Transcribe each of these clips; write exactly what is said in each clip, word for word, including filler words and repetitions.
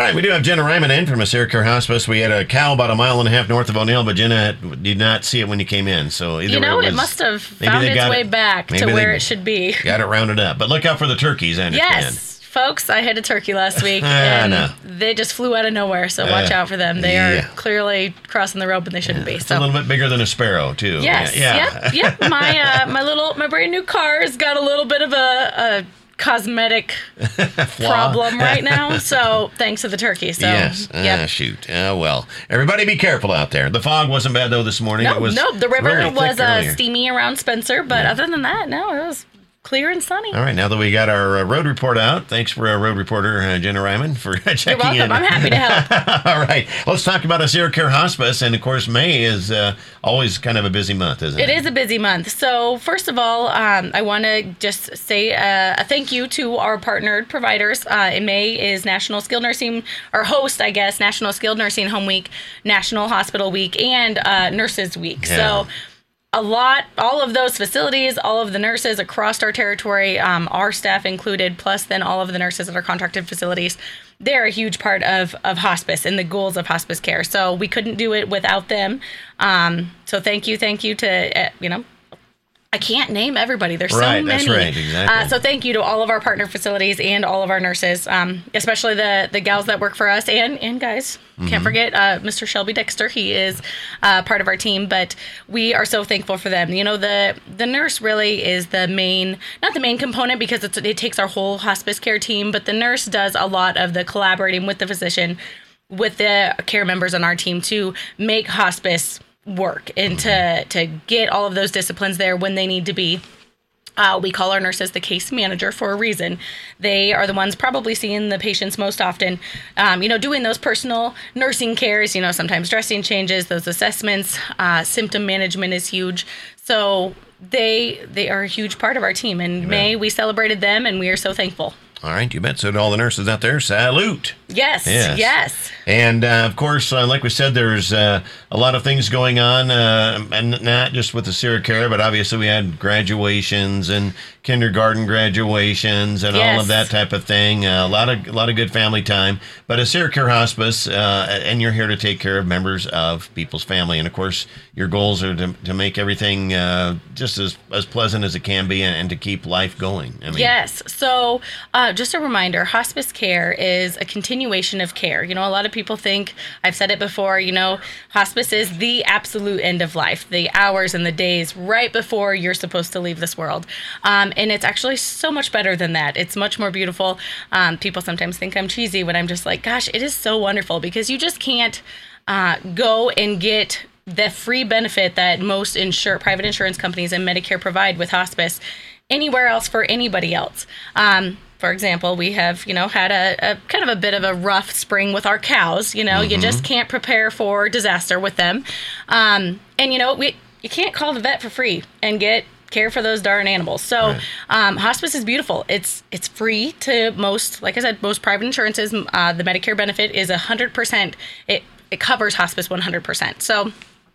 right, we do have Jenna Ryman in from AseraCare Hospice. We had a cow about a mile and a half north of O'Neill, but Jenna did not see it when you came in. So either you know, it, it was, must have found its way it, back to where it should be. Got it rounded up. But look out for the turkeys, I understand. Yes, folks, I hit a turkey last week, Ah, and no. they just flew out of nowhere, so watch Uh, out for them. They yeah. are clearly crossing the road when they shouldn't Yeah, be. it's So. a little bit bigger than a sparrow, too. Yes, Yeah. yep, yep. My, uh, my little, my brand new car's got a little bit of a... a cosmetic problem right now, so thanks to the turkey. So yes. yep. Ah, shoot. Ah, well, everybody be careful out there. The fog wasn't bad, though, this morning. No, it was no, the river very was thick uh, earlier. steamy around Spencer, but yeah. other than that, no, it was clear and sunny. All right, now that we got our uh, road report out, thanks for uh, road reporter uh, Jenna Ryman for checking You're welcome. in. I'm happy to help. All right, let's talk about AseraCare Hospice, and of course, May is uh, always kind of a busy month, isn't it? It is a busy month. So first of all, um, I want to just say uh, a thank you to our partnered providers. Uh, in May is National Skilled Nursing, or host, I guess, National Skilled Nursing Home Week, National Hospital Week, and uh, Nurses Week. Yeah. So a lot, all of those facilities, all of the nurses across our territory, um, our staff included, plus then all of the nurses at our contracted facilities, they're a huge part of, of hospice and the goals of hospice care. So we couldn't do it without them. Um, so thank you, thank you to, uh, you know, I can't name everybody. There's right, so many. That's right, exactly. Uh, so thank you to all of our partner facilities and all of our nurses, um, especially the the gals that work for us and and guys. Mm-hmm. Can't forget uh, Mister Shelby Dexter. He is uh, part of our team, but we are so thankful for them. You know, the the nurse really is the main, not the main component because it's, it takes our whole hospice care team, but the nurse does a lot of the collaborating with the physician, with the care members on our team to make hospice work and to to get all of those disciplines there when they need to be. Uh, we call our nurses the case manager for a reason. They are the ones probably seeing the patients most often, um, you know, doing those personal nursing cares, you know, sometimes dressing changes, those assessments, uh, symptom management is huge. So they they are a huge part of our team. In Amen. May, we celebrated them, and we are so thankful. All right, you bet. So to all the nurses out there, salute. Yes, yes. yes. And, uh, of course, uh, like we said, there's uh, a lot of things going on, uh, and not just with the AseraCare, but obviously we had graduations and kindergarten graduations and yes. all of that type of thing. Uh, a lot of a lot of good family time. But AseraCare Hospice, uh, and you're here to take care of members of people's family. And, of course, your goals are to, to make everything uh, just as, as pleasant as it can be and, and to keep life going. I mean, yes. So uh, just a reminder, hospice care is a continuation of care. You know, a lot of people think, I've said it before, you know, hospice is the absolute end of life, the hours and the days right before you're supposed to leave this world. Um, and it's actually so much better than that. It's much more beautiful. Um, people sometimes think I'm cheesy when I'm just like, gosh, it is so wonderful because you just can't uh, go and get the free benefit that most insure, private insurance companies and Medicare provide with hospice anywhere else for anybody else. Um, For example, we have, you know, had a, a kind of a bit of a rough spring with our cows. You know, mm-hmm. you just can't prepare for disaster with them. Um, and, you know, we you can't call the vet for free and get care for those darn animals. So right. um, hospice is beautiful. It's it's free to most, like I said, most private insurances. Uh, the Medicare benefit is one hundred percent. It, it covers hospice one hundred percent. So,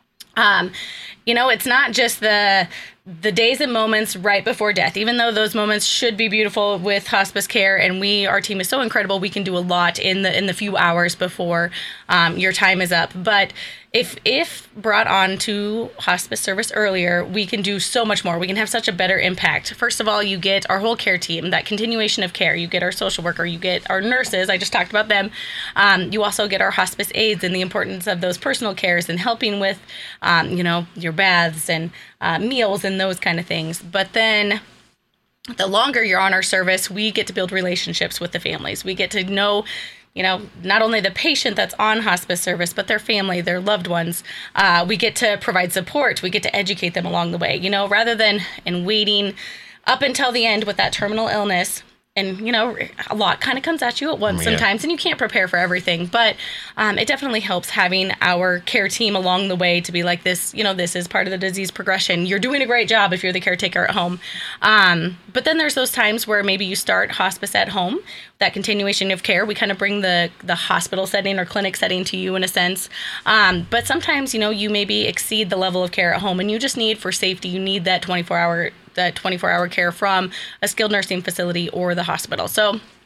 um, you know, it's not just the the days and moments right before death, even though those moments should be beautiful with hospice care, and we, our team is so incredible, we can do a lot in the in the few hours before um, your time is up. But if if brought on to hospice service earlier, we can do so much more. We can have such a better impact. First of all, you get our whole care team, that continuation of care. You get our social worker, you get our nurses, I just talked about them. Um, you also get our hospice aides and the importance of those personal cares and helping with, um, you know, your baths and uh, meals and those kind of things. But then the longer you're on our service, we get to build relationships with the families. We get to know, you know, not only the patient that's on hospice service, but their family, their loved ones. Uh, we get to provide support. We get to educate them along the way, you know, rather than in waiting up until the end with that terminal illness. And, you know, a lot kind of comes at you at once yeah. sometimes, and you can't prepare for everything. But um, it definitely helps having our care team along the way to be like this, you know, this is part of the disease progression. You're doing a great job if you're the caretaker at home. Um, but then there's those times where maybe you start hospice at home, that continuation of care. We kind of bring the, the hospital setting or clinic setting to you in a sense. Um, but sometimes, you know, you maybe exceed the level of care at home, and you just need, for safety, you need that twenty-four hour that twenty-four hour care from a skilled nursing facility or the hospital. So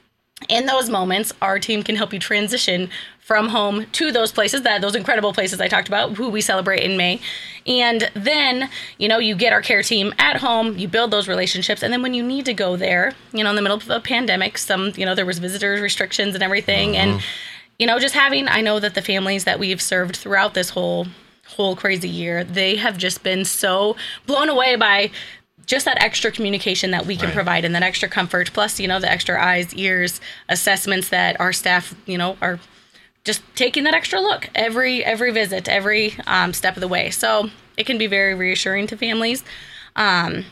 In those moments, our team can help you transition from home to those places, that those incredible places I talked about, who we celebrate in May. And then, you know, you get our care team at home, you build those relationships. And then when you need to go there, you know, in the middle of a pandemic, some, you know, there was visitor restrictions and everything. Mm-hmm. And, you know, just having, I know that the families that we've served throughout this whole, whole crazy year, they have just been so blown away by just that extra communication that we can right. provide and that extra comfort, plus, you know, the extra eyes, ears, assessments that our staff, you know, are just taking that extra look every every visit, every um, step of the way. So it can be very reassuring to families. Um,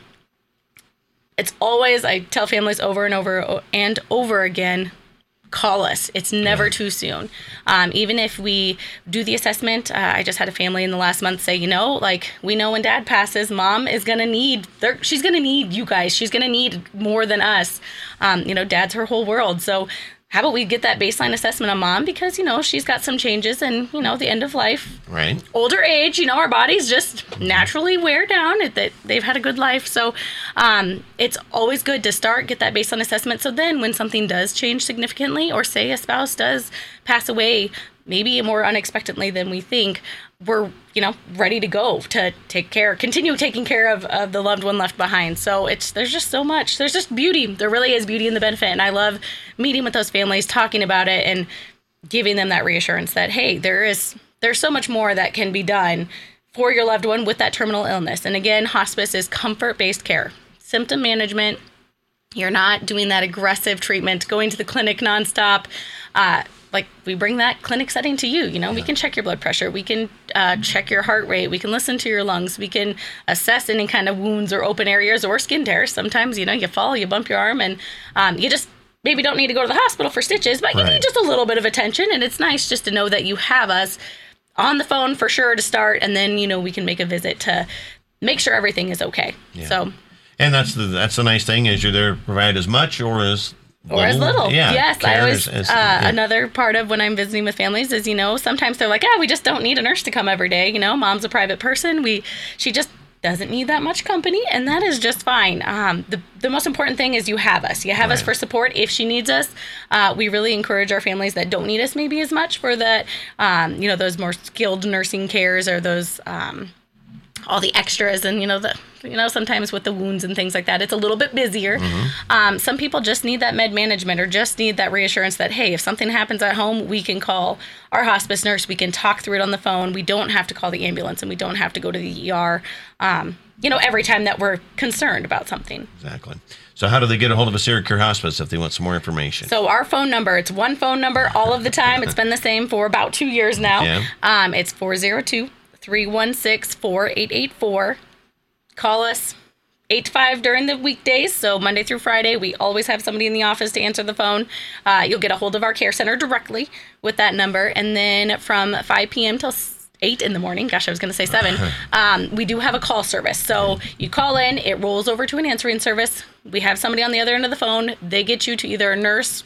it's always, I tell families over and over and over again, call us. It's never yeah. too soon. Um, even if we do the assessment, uh, I just had a family in the last month say, you know, like, we know when dad passes, mom is going to need, she's going to need you guys. She's going to need more than us. Um, you know, dad's her whole world. So how about we get that baseline assessment on mom, because, you know, she's got some changes and, you know, the end of life, right? Older age, you know, our bodies just naturally wear down, that they've had a good life. So um, it's always good to start, get that baseline assessment. So then when something does change significantly, or say a spouse does pass away, maybe more unexpectedly than we think, we're, you know, ready to go to take care, continue taking care of, of the loved one left behind. So it's, there's just so much, there's just beauty. There really is beauty in the benefit. And I love meeting with those families, talking about it, and giving them that reassurance that, hey, there is, there's so much more that can be done for your loved one with that terminal illness. And again, hospice is comfort-based care, symptom management. You're not doing that aggressive treatment, going to the clinic nonstop. Uh, like, we bring that clinic setting to you. You know, yeah. we can check your blood pressure. We can uh, check your heart rate. We can listen to your lungs. We can assess any kind of wounds or open areas or skin tears. Sometimes, you know, you fall, you bump your arm, and um, you just maybe don't need to go to the hospital for stitches, but right. you need just a little bit of attention. And it's nice just to know that you have us on the phone for sure to start. And then, you know, we can make a visit to make sure everything is okay. Yeah. So. And that's the, that's the nice thing, is you're there to provide as much or as Or as little. Yeah, yes. I always, as, as, uh, yeah. Another part of when I'm visiting with families is, you know, sometimes they're like, yeah, we just don't need a nurse to come every day. You know, mom's a private person. We, she just doesn't need that much company, and that is just fine. Um, the, the most important thing is you have us. You have right. us for support if she needs us. Uh, we really encourage our families that don't need us maybe as much for that, um, you know, those more skilled nursing cares, or those, um, all the extras, and, you know, the, you know, sometimes with the wounds and things like that, it's a little bit busier. Mm-hmm. Um, some people just need that med management, or just need that reassurance that, hey, if something happens at home, we can call our hospice nurse. We can talk through it on the phone. We don't have to call the ambulance, and we don't have to go to the E R, um, you know, every time that we're concerned about something. Exactly. So how do they get a hold of AseraCare Hospice if they want some more information? So our phone number, it's one phone number all of the time. It's been the same for about two years now. Yeah. Um, it's four oh two, three one six, four eight eight four. Call us eight to five during the weekdays, so Monday through Friday. We always have somebody in the office to answer the phone. Uh, you'll get a hold of our care center directly with that number. And then from five p.m. till eight in the morning, gosh, I was going to say seven, um, we do have a call service. So you call in, it rolls over to an answering service. We have somebody on the other end of the phone. They get you to either a nurse,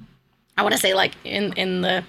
I want to say like in, in the...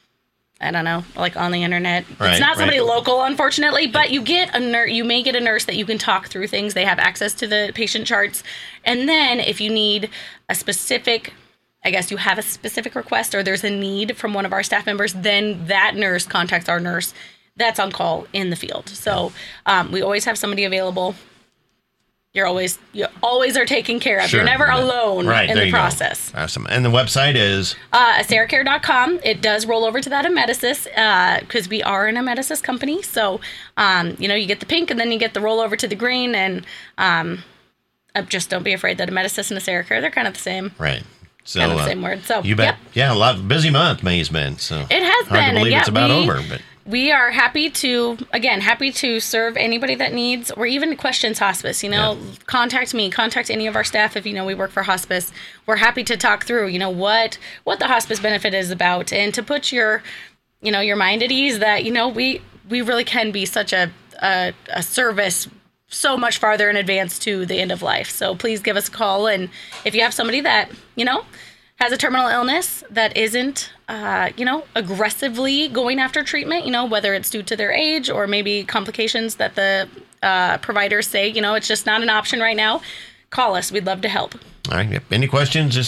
I don't know, like on the internet. Right, it's not somebody right. local, unfortunately, but you get a nurse. You may get a nurse that you can talk through things. They have access to the patient charts. And then if you need a specific, I guess you have a specific request, or there's a need from one of our staff members, then that nurse contacts our nurse that's on call in the field. So um, we always have somebody available. You're always, you always are taken care of. Sure. You're never alone right, in the process. Go. Awesome. And the website is? Uh, AseraCare dot com. It does roll over to that Amedisys, because uh, we are an Amedisys company. So, um, you know, you get the pink, and then you get the roll over to the green. And um, just don't be afraid that Amedisys and AseraCare, they're kind of the same. Right. So, kind of the uh, same word. So, you bet. Yep. Yeah, a lot busy month May's been. So it has hard been. to believe and yeah, it's about we, over, but. We are happy to, again, happy to serve anybody that needs, or even questions hospice. You know, yeah. contact me, contact any of our staff if you know we work for hospice. We're happy to talk through, you know, what what the hospice benefit is about, and to put your, you know, your mind at ease that, you know, we we really can be such a a, a service so much farther in advance to the end of life. So please give us a call, and if you have somebody that, you know, has a terminal illness that isn't, uh, you know, aggressively going after treatment, you know, whether it's due to their age or maybe complications that the uh, providers say, you know, it's just not an option right now, call us. We'd love to help. All right. Any questions, just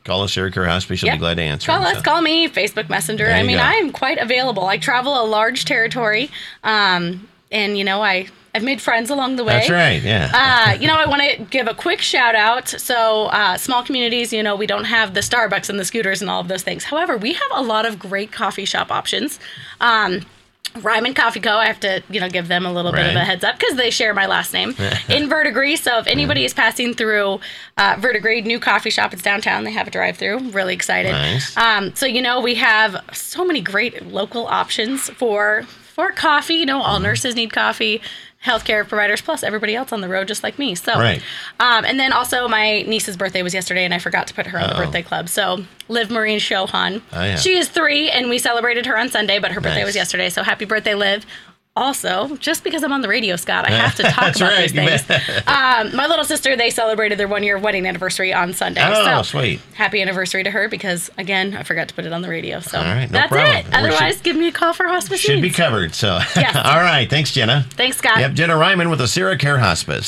call us, Sierra Care Hospice. She'll Yep. be glad to answer. Call them, us, so. call me, Facebook Messenger. There I you mean, go. I'm quite available. I travel a large territory, um, and, you know, I, I've made friends along the way. That's right, yeah. uh, you know, I want to give a quick shout out. So, uh, small communities, you know, we don't have the Starbucks and the scooters and all of those things. However, we have a lot of great coffee shop options. Um, Ryman Coffee Co. I have to, you know, give them a little bit of Right. a heads up because they share my last name in Verdigris. So if anybody is passing through uh, Verdigris, new coffee shop, it's downtown. They have a drive-through. Really excited. Nice. Um, so you know, we have so many great local options for for coffee. You know, all nurses need coffee. Healthcare providers, plus everybody else on the road, just like me. So, Right. um, and then also my niece's birthday was yesterday, and I forgot to put her on the Uh-oh. birthday club. So, Liv Marine Shohan. Oh, yeah. She is three, and we celebrated her on Sunday, but her birthday Nice. was yesterday. So, happy birthday, Liv. Also, just because I'm on the radio, Scott, I have to talk That's about right, these you things. bet. Um, my little sister, they celebrated their one-year wedding anniversary on Sunday. Oh, so, sweet. happy anniversary to her because, again, I forgot to put it on the radio. So, All right, no that's problem. it. Well, we Otherwise, should- give me a call for hospice Should be needs. covered. So, Yes. all right. Thanks, Jenna. Thanks, Scott. Yep, Jenna Ryman with the Sierra Care Hospice.